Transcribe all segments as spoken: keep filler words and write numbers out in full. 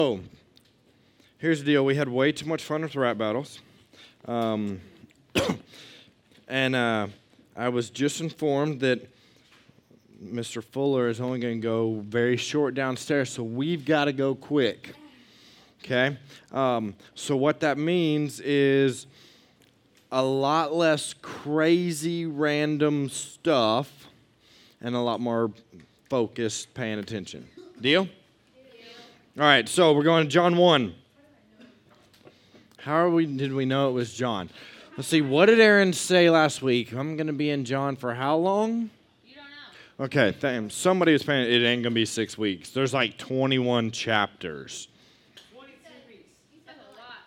So, here's the deal. We had way too much fun with rap battles. Um, and uh, I was just informed that Mister Fuller is only going to go very short downstairs, so we've got to go quick. Okay? Um, so what that means is a lot less crazy random stuff and a lot more focused paying attention. Deal? All right, so we're going to John one. How are we, did we know it was John? Let's see, what did Aaron say last week? I'm going to be in John for how long? You don't know. Okay, thank, somebody was paying, it ain't going to be six weeks. There's like twenty-one chapters. twenty-two weeks. That's a lot.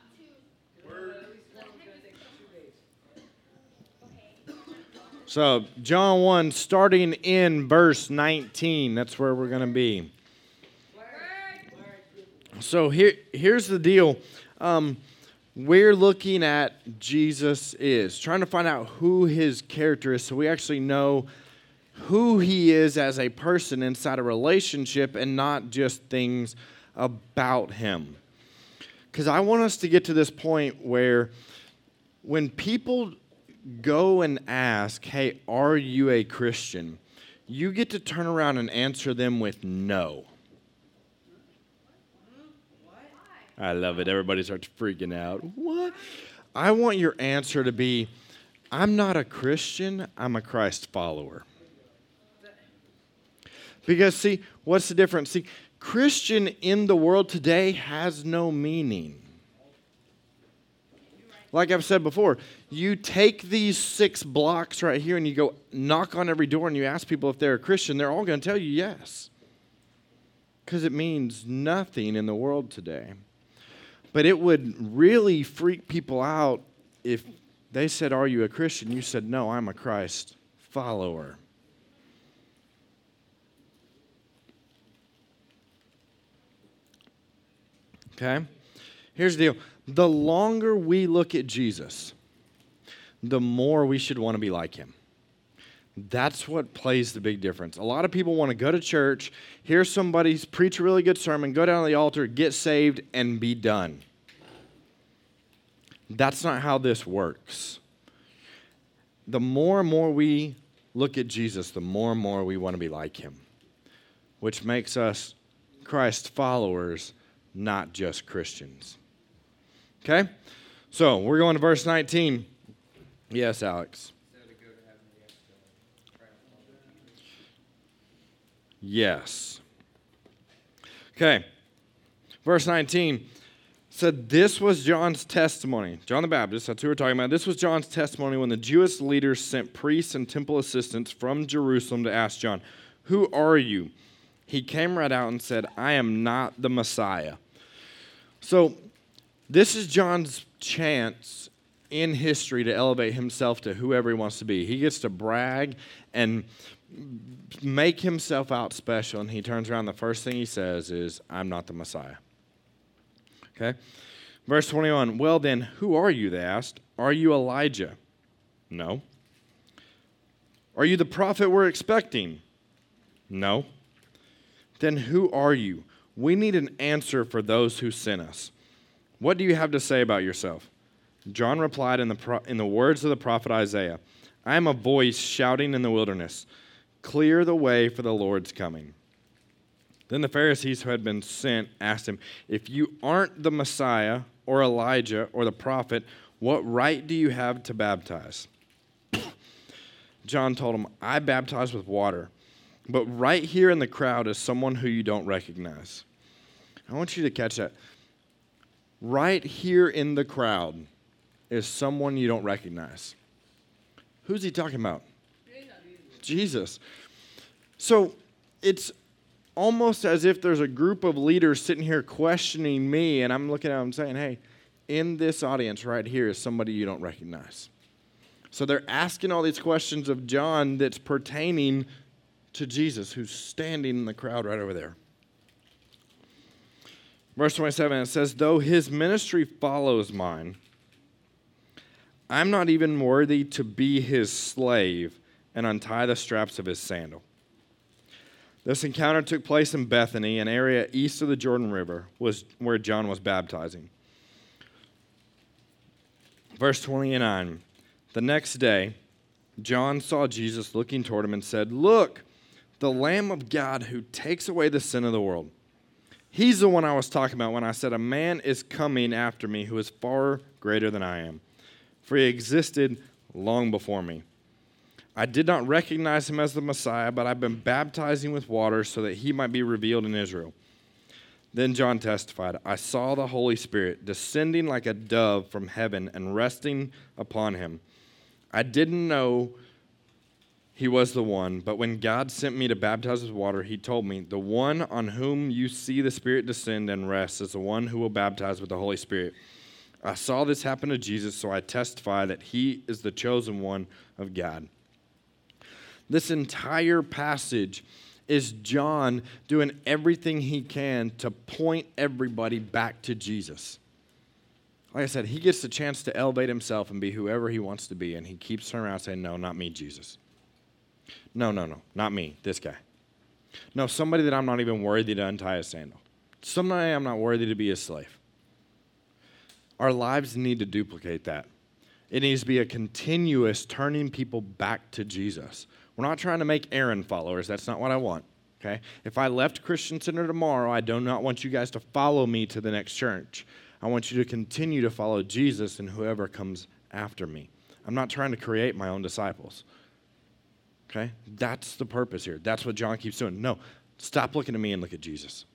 So, John one, starting in verse nineteen, that's where we're going to be. So here, here's the deal. Um, we're looking at Jesus is, trying to find out who his character is so we actually know who he is as a person inside a relationship and not just things about him. Because I want us to get to this point where when people go and ask, hey, are you a Christian? You get to turn around and answer them with no. I love it. Everybody starts freaking out. What? I want your answer to be, I'm not a Christian, I'm a Christ follower. Because, see, what's the difference? See, Christian in the world today has no meaning. Like I've said before, you take these six blocks right here and you go knock on every door and you ask people if they're a Christian, they're all going to tell you yes. Because it means nothing in the world today. But it would really freak people out if they said, are you a Christian? You said, no, I'm a Christ follower. Okay? Here's the deal. The longer we look at Jesus, the more we should want to be like him. That's what plays the big difference. A lot of people want to go to church, hear somebody preach a really good sermon, go down to the altar, get saved, and be done. That's not how this works. The more and more we look at Jesus, the more and more we want to be like him, which makes us Christ followers, not just Christians. Okay? So, we're going to verse nineteen. Yes, Alex. Yes. Okay. Verse nineteen said this was John's testimony. John the Baptist, that's who we're talking about. This was John's testimony when the Jewish leaders sent priests and temple assistants from Jerusalem to ask John, who are you? He came right out and said, I am not the Messiah. So this is John's chance in history to elevate himself to whoever he wants to be. He gets to brag and make himself out special, and he turns around, the first thing he says is, I'm not the Messiah. Okay? Verse twenty-one, well then, who are you, they asked. Are you Elijah? No. Are you the prophet we're expecting? No. Then who are you? We need an answer for those who sent us. What do you have to say about yourself? John replied in the pro- in the words of the prophet Isaiah, I am a voice shouting in the wilderness, clear the way for the Lord's coming. Then the Pharisees who had been sent asked him, if you aren't the Messiah or Elijah or the prophet, what right do you have to baptize? John told him, I baptize with water, but right here in the crowd is someone who you don't recognize. I want you to catch that. Right here in the crowd is someone you don't recognize. Who's he talking about? Jesus. So it's almost as if there's a group of leaders sitting here questioning me, and I'm looking at them saying, hey, in this audience right here is somebody you don't recognize. So they're asking all these questions of John that's pertaining to Jesus, who's standing in the crowd right over there. Verse twenty-seven, it says, though his ministry follows mine, I'm not even worthy to be his slave and untie the straps of his sandal. This encounter took place in Bethany, an area east of the Jordan River, was where John was baptizing. Verse twenty-nine, the next day, John saw Jesus looking toward him and said, "Look, the Lamb of God who takes away the sin of the world. He's the one I was talking about when I said, a man is coming after me who is far greater than I am, for he existed long before me. I did not recognize him as the Messiah, but I've been baptizing with water so that he might be revealed in Israel." Then John testified, "I saw the Holy Spirit descending like a dove from heaven and resting upon him. I didn't know he was the one, but when God sent me to baptize with water, he told me, 'The one on whom you see the Spirit descend and rest is the one who will baptize with the Holy Spirit.' I saw this happen to Jesus, so I testify that he is the chosen one of God." This entire passage is John doing everything he can to point everybody back to Jesus. Like I said, he gets the chance to elevate himself and be whoever he wants to be, and he keeps turning around saying, "No, not me, Jesus. No, no, no, not me, this guy. No, somebody that I'm not even worthy to untie his sandal. Somebody I'm not worthy to be his slave." Our lives need to duplicate that. It needs to be a continuous turning people back to Jesus. We're not trying to make Aaron followers. That's not what I want, okay? If I left Christian Center tomorrow, I do not want you guys to follow me to the next church. I want you to continue to follow Jesus and whoever comes after me. I'm not trying to create my own disciples, okay? That's the purpose here. That's what John keeps doing. No, stop looking at me and look at Jesus.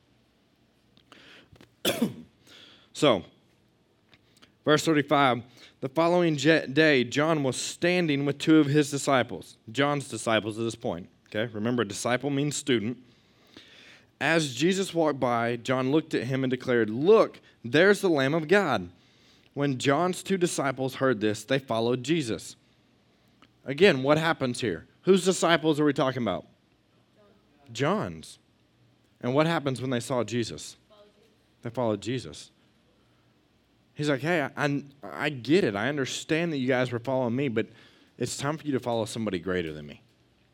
So, verse thirty-five, the following day, John was standing with two of his disciples, John's disciples at this point. Okay, remember, disciple means student. As Jesus walked by, John looked at him and declared, "Look, there's the Lamb of God." When John's two disciples heard this, they followed Jesus. Again, what happens here? Whose disciples are we talking about? John's. And what happens when they saw Jesus? They followed Jesus. He's like, "Hey, I, I, I get it. I understand that you guys were following me, but it's time for you to follow somebody greater than me."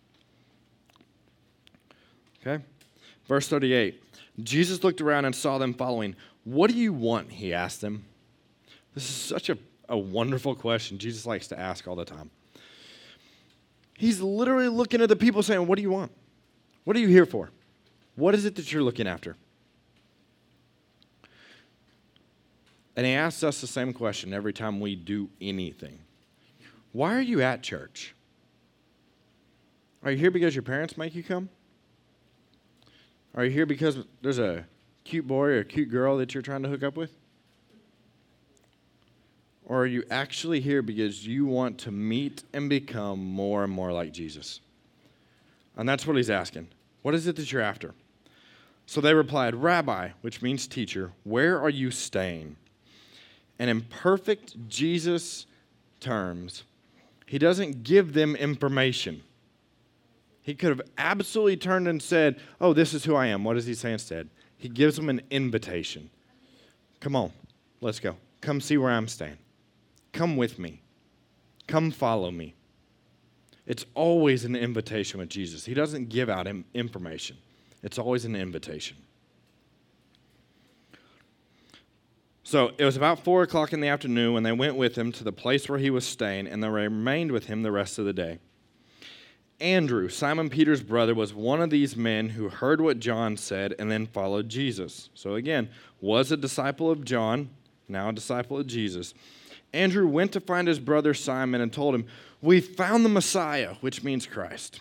Okay? Verse thirty-eight. Jesus looked around and saw them following. "What do you want?" he asked them. This is such a, a wonderful question Jesus likes to ask all the time. He's literally looking at the people saying, "What do you want? What are you here for? What is it that you're looking after?" And he asks us the same question every time we do anything. Why are you at church? Are you here because your parents make you come? Are you here because there's a cute boy or a cute girl that you're trying to hook up with? Or are you actually here because you want to meet and become more and more like Jesus? And that's what he's asking. What is it that you're after? So they replied, "Rabbi," which means teacher, "where are you staying?" And in perfect Jesus terms, he doesn't give them information. He could have absolutely turned and said, "Oh, this is who I am." What does he say instead? He gives them an invitation. "Come on, let's go. Come see where I'm staying. Come with me. Come follow me." It's always an invitation with Jesus. He doesn't give out information. It's always an invitation. So it was about four o'clock in the afternoon when they went with him to the place where he was staying, and they remained with him the rest of the day. Andrew, Simon Peter's brother, was one of these men who heard what John said and then followed Jesus. So again, was a disciple of John, now a disciple of Jesus. Andrew went to find his brother Simon and told him, "We found the Messiah," which means Christ.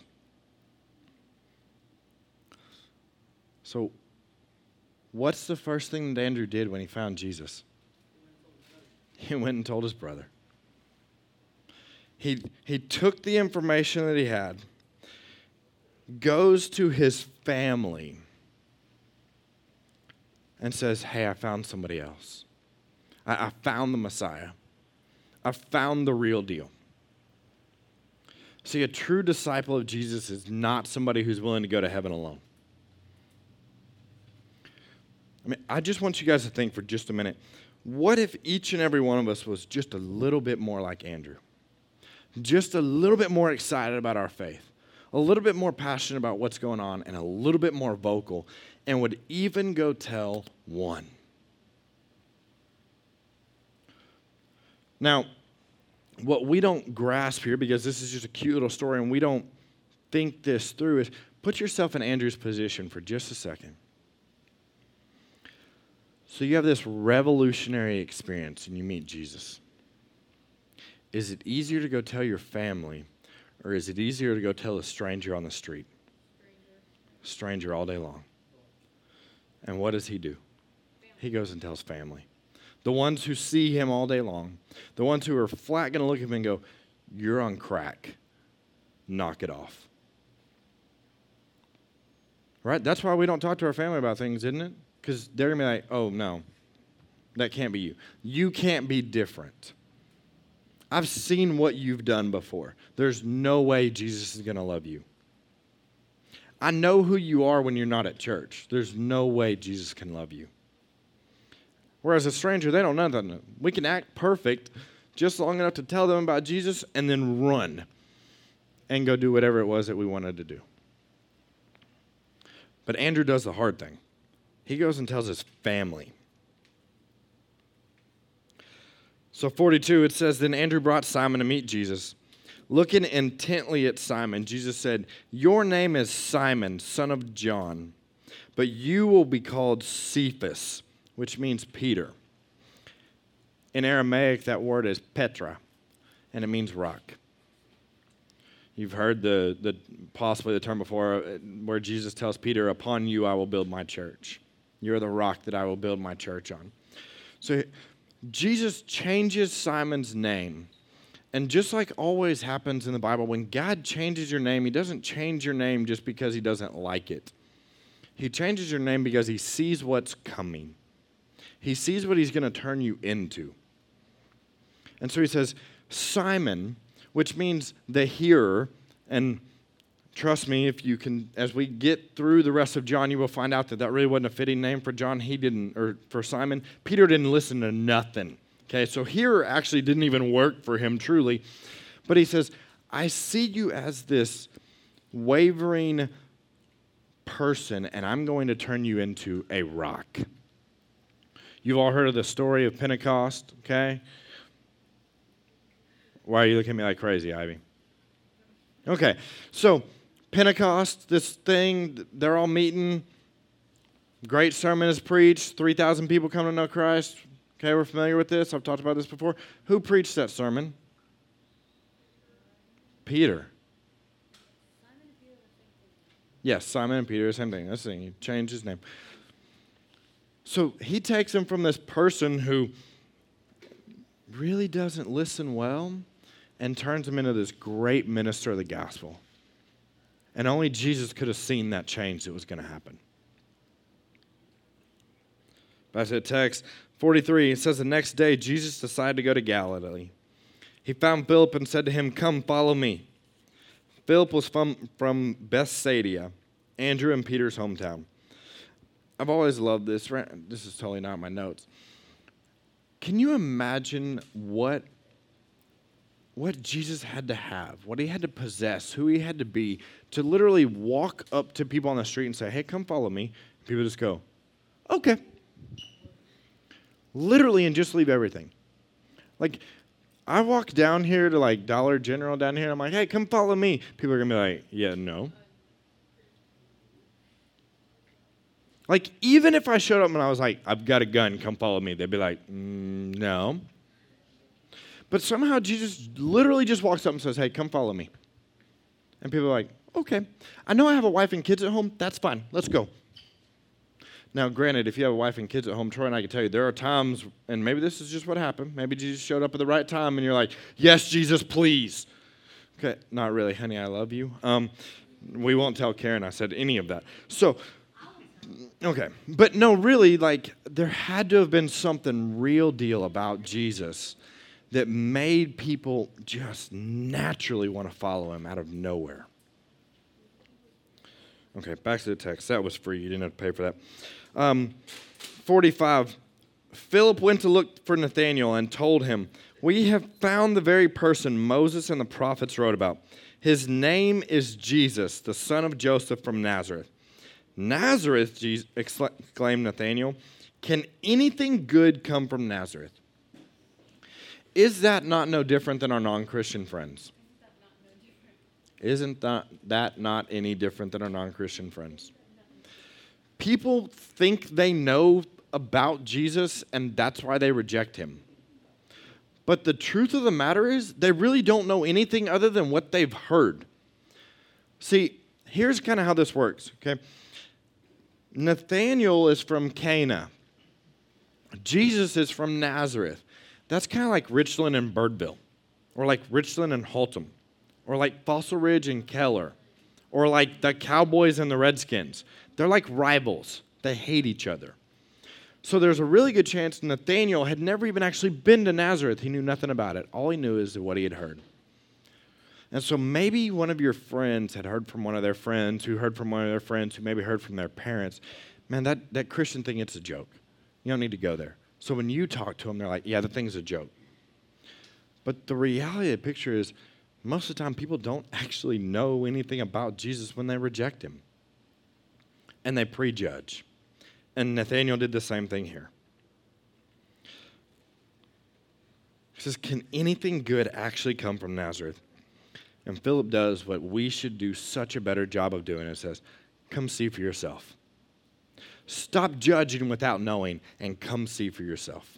So what's the first thing that Andrew did when he found Jesus? He went and told his brother. He, he took the information that he had, goes to his family, and says, "Hey, I found somebody else. I, I found the Messiah. I found the real deal." See, a true disciple of Jesus is not somebody who's willing to go to heaven alone. I mean, I just want you guys to think for just a minute. What if each and every one of us was just a little bit more like Andrew? Just a little bit more excited about our faith. a little bit more passionate about what's going on and a little bit more vocal, and would even go tell one. Now, what we don't grasp here, because this is just a cute little story and we don't think this through, is put yourself in Andrew's position for just a second. So you have this revolutionary experience and you meet Jesus. Is it easier to go tell your family, or is it easier to go tell a stranger on the street? Stranger. Stranger all day long. And what does he do? Family. He goes and tells family. The ones who see him all day long, the ones who are flat going to look at him and go, you're on crack. Knock it off. Right? That's why we don't talk to our family about things, isn't it? Because they're going to be like, oh, no, that can't be you. You can't be different. I've seen what you've done before. There's no way Jesus is going to love you. I know who you are when you're not at church. There's no way Jesus can love you. Whereas a stranger, they don't know that. We can act perfect just long enough to tell them about Jesus and then run and go do whatever it was that we wanted to do. But Andrew does the hard thing. He goes and tells his family. So forty-two, it says, then Andrew brought Simon to meet Jesus. Looking intently at Simon, Jesus said, your name is Simon, son of John, but you will be called Cephas, which means Peter. In Aramaic, that word is Petra, and it means rock. You've heard the, the possibly the term before where Jesus tells Peter, upon you I will build my church. You're the rock that I will build my church on. So Jesus changes Simon's name. And just like always happens in the Bible, when God changes your name, he doesn't change your name just because he doesn't like it. He changes your name because he sees what's coming. He sees what he's going to turn you into. And so he says, Simon, which means the hearer. And trust me, if you can, as we get through the rest of John, you will find out that that really wasn't a fitting name for John. He didn't, or for Simon. Peter didn't listen to nothing. Okay, so hearer actually didn't even work for him truly. But he says, I see you as this wavering person, and I'm going to turn you into a rock. You've all heard of the story of Pentecost, okay? Why are you looking at me like crazy, Ivy? Okay, so Pentecost, this thing, they're all meeting. Great sermon is preached. three thousand people come to know Christ. Okay, we're familiar with this. I've talked about this before. Who preached that sermon? Peter. Yes, Simon and Peter, same thing. That's the thing. He changed his name. So he takes him from this person who really doesn't listen well and turns him into this great minister of the gospel. And only Jesus could have seen that change that was going to happen. Back to the text, forty-three, it says, the next day Jesus decided to go to Galilee. He found Philip and said to him, come, follow me. Philip was from, from Bethsaida, Andrew and Peter's hometown. I've always loved this. This is totally not in my notes. Can you imagine what, what Jesus had to have, what he had to possess, who he had to be, to literally walk up to people on the street and say, hey, come follow me. People just go, okay. Literally, and just leave everything. Like, I walk down here to like Dollar General down here. I'm like, hey, come follow me. People are going to be like, yeah, no. Like, even if I showed up and I was like, I've got a gun, come follow me. They'd be like, mm, no. But somehow Jesus literally just walks up and says, hey, come follow me. And people are like, okay. I know I have a wife and kids at home. That's fine. Let's go. Now, granted, if you have a wife and kids at home, Troy and I can tell you, there are times, and maybe this is just what happened. Maybe Jesus showed up at the right time, and you're like, yes, Jesus, please. Okay, not really, honey, I love you. Um, we won't tell Karen I said any of that. So, okay. But no, really, like, there had to have been something real deal about Jesus that made people just naturally want to follow him out of nowhere. Okay, back to the text. That was free. You didn't have to pay for that. Um, forty-five, Philip went to look for Nathanael and told him, we have found the very person Moses and the prophets wrote about, His name is Jesus, the son of Joseph from Nazareth. Nazareth, Jesus, exclaimed Nathanael. Can anything good come from Nazareth? Is that not no different than our non-Christian friends? Isn't that, that not any different than our non-Christian friends? People think they know about Jesus, and that's why they reject him. But the truth of the matter is, they really don't know anything other than what they've heard. See, here's kind of how this works, okay? Nathanael is from Cana. Jesus is from Nazareth. That's kind of like Richland and Birdville, or like Richland and Haltom, or like Fossil Ridge and Keller, or like the Cowboys and the Redskins. They're like rivals. They hate each other. So there's a really good chance Nathanael had never even actually been to Nazareth. He knew nothing about it. All he knew is what he had heard. And so maybe one of your friends had heard from one of their friends, who heard from one of their friends, who maybe heard from their parents. Man, that, that Christian thing, it's a joke. You don't need to go there. So when you talk to them, they're like, yeah, the thing's a joke. But the reality of the picture is, most of the time, people don't actually know anything about Jesus when they reject him. And they prejudge. And Nathanael did the same thing here. He says, can anything good actually come from Nazareth? And Philip does what we should do such a better job of doing. It says, come see for yourself. Stop judging without knowing and come see for yourself.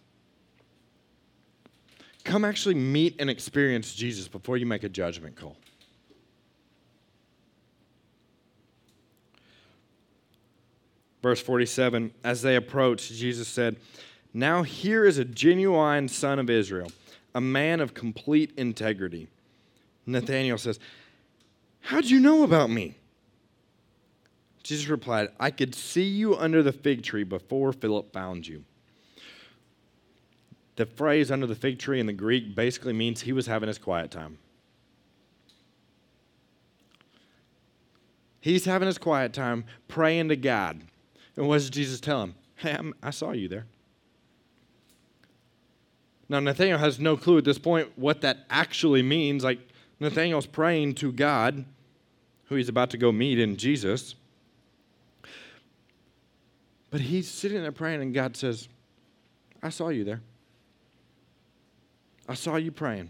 Come actually meet and experience Jesus before you make a judgment call. Verse forty-seven, as they approached, Jesus said, now here is a genuine son of Israel, a man of complete integrity. Nathanael says, how'd you know about me? Jesus replied, I could see you under the fig tree before Philip found you. The phrase under the fig tree in the Greek basically means he was having his quiet time. He's having his quiet time praying to God. And what does Jesus tell him? Hey, I'm, I saw you there. Now, Nathanael has no clue at this point what that actually means. Like, Nathanael's praying to God, who he's about to go meet in Jesus. But he's sitting there praying, and God says, I saw you there. I saw you praying.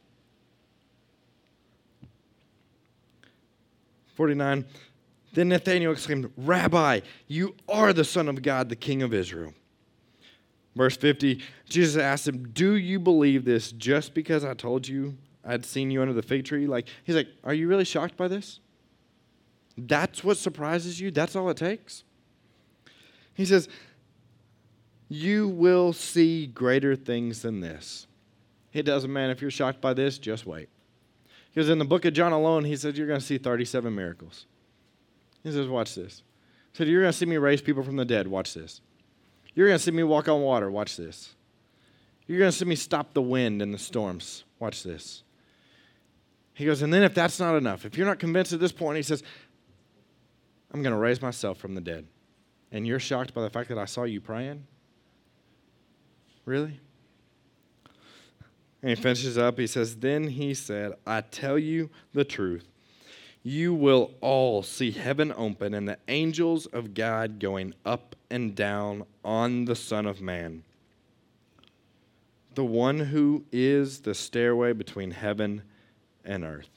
forty-nine, then Nathanael exclaimed, Rabbi, you are the Son of God, the King of Israel. Verse fifty, Jesus asked him, do you believe this just because I told you I'd seen you under the fig tree? Like, he's like, are you really shocked by this? That's what surprises you? That's all it takes? He says, you will see greater things than this. It doesn't matter if you're shocked by this, just wait. Because in the book of John alone, he said, you're going to see thirty-seven miracles. He says, watch this. He said, you're going to see me raise people from the dead. Watch this. You're going to see me walk on water. Watch this. You're going to see me stop the wind and the storms. Watch this. He goes, and then if that's not enough, if you're not convinced at this point, he says, I'm going to raise myself from the dead. And you're shocked by the fact that I saw you praying? Really? And he finishes up, he says, then he said, I tell you the truth. You will all see heaven open and the angels of God going up and down on the Son of Man. The one who is the stairway between heaven and earth.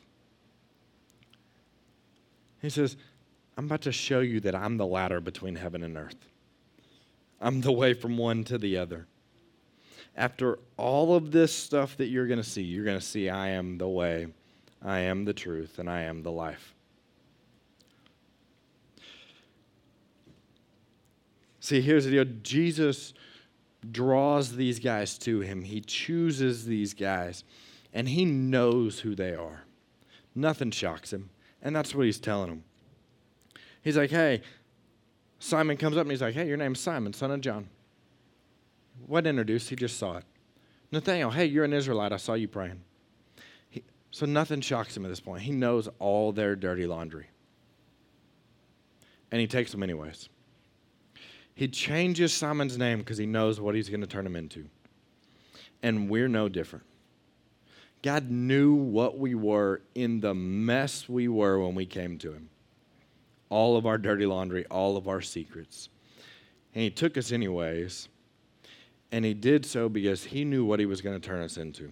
He says, I'm about to show you that I'm the ladder between heaven and earth. I'm the way from one to the other. After all of this stuff that you're going to see, you're going to see I am the way, I am the truth, and I am the life. See, here's the deal. Jesus draws these guys to him. He chooses these guys, and he knows who they are. Nothing shocks him, and that's what he's telling them. He's like, hey, Simon comes up, and he's like, hey, your name's Simon, son of John. What introduced? He just saw it. Nathanael, hey, you're an Israelite. I saw you praying. He, so nothing shocks him at this point. He knows all their dirty laundry. And he takes them anyways. He changes Simon's name because he knows what he's going to turn him into. And we're no different. God knew what we were in the mess we were when we came to him. All of our dirty laundry, all of our secrets. And he took us anyways. And he did so because he knew what he was going to turn us into.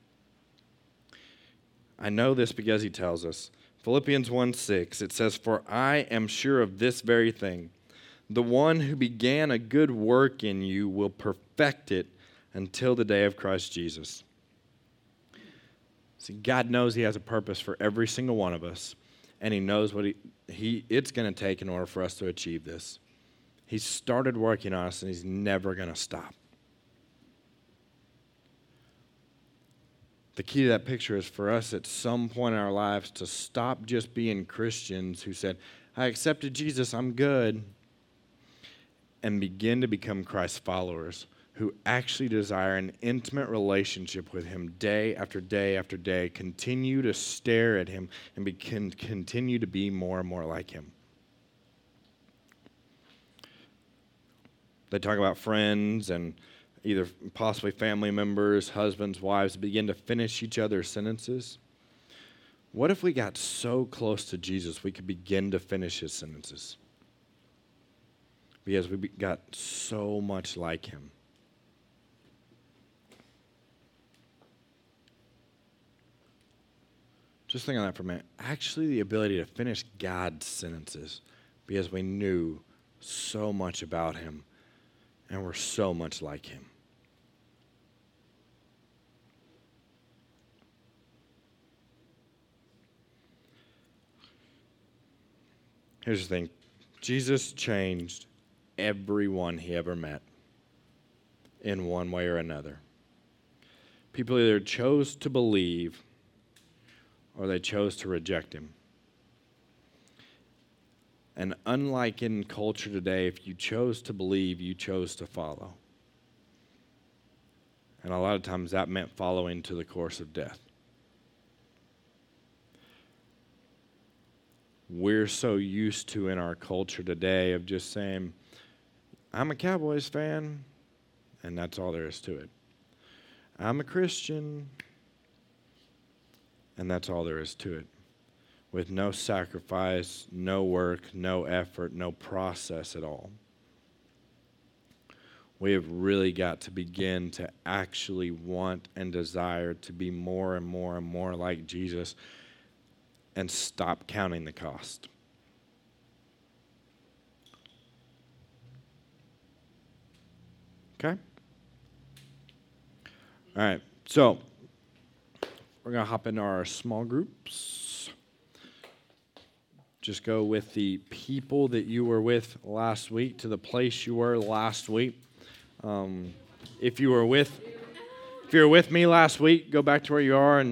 I know this because he tells us. Philippians one six, it says, "For I am sure of this very thing. The one who began a good work in you will perfect it until the day of Christ Jesus." See, God knows he has a purpose for every single one of us, and he knows what he, he it's going to take in order for us to achieve this. He started working on us, and he's never going to stop. The key to that picture is for us at some point in our lives to stop just being Christians who said, "I accepted Jesus, I'm good," and begin to become Christ's followers who actually desire an intimate relationship with him day after day after day, continue to stare at him, and be, can continue to be more and more like him. They talk about friends and either possibly family members, husbands, wives, begin to finish each other's sentences. What if we got so close to Jesus we could begin to finish his sentences? Because we got so much like him. Just think on that for a minute. Actually, the ability to finish God's sentences because we knew so much about him and we're so much like him. Here's the thing. Jesus changed everyone he ever met in one way or another. People either chose to believe or they chose to reject him. And unlike in culture today, if you chose to believe, you chose to follow. And a lot of times that meant following to the course of death. We're so used to in our culture today of just saying, "I'm a Cowboys fan," and that's all there is to it. "I'm a Christian," and that's all there is to it. With no sacrifice, no work, no effort, no process at all. We have really got to begin to actually want and desire to be more and more and more like Jesus and stop counting the cost. Okay? All right, so we're going to hop into our small groups. Just go with the people that you were with last week to the place you were last week. Um, if you were with, if you were with me last week, go back to where you are and